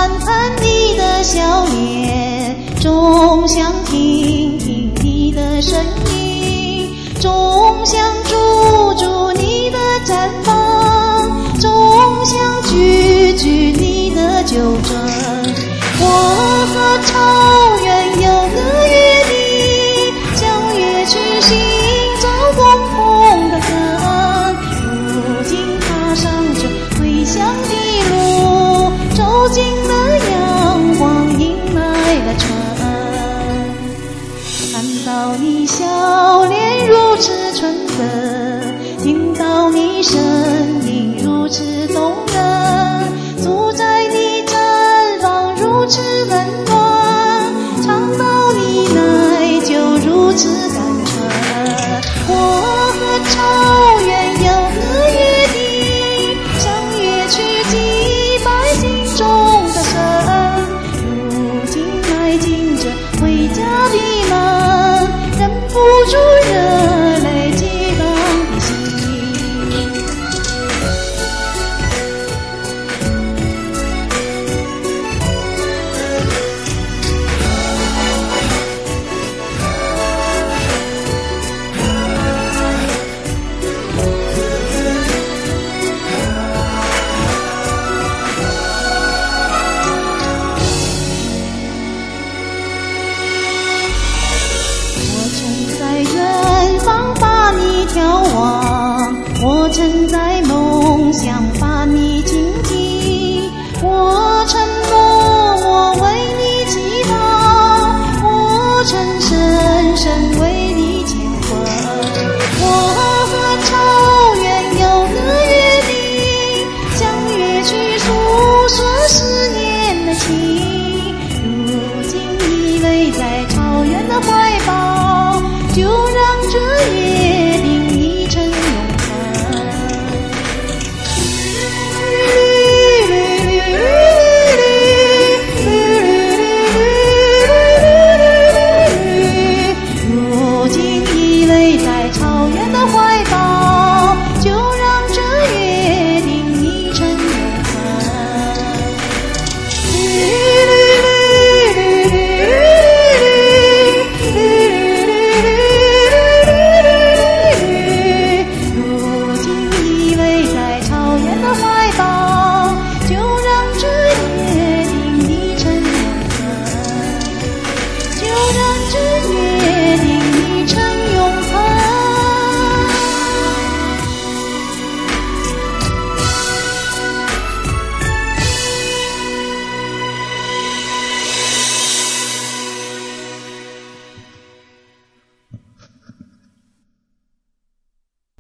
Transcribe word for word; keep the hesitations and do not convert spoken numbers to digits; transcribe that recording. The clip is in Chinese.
看看你的笑脸，总想听听你的声音，总想驻足你的绽放，总想句句你的纠正。我和草原有个约定，相约去行走共同的根。如今踏上这归乡的路，走进了阳光，迎来了春。看到你笑脸如此纯真，听到你声音如此动人，住在你毡房如此温暖，尝到你奶酒如此甘醇。我和草原有个约定，相约去祭拜心中的神。如今迈进这回家的门，忍不住热泪激荡的心。我曾在梦想把你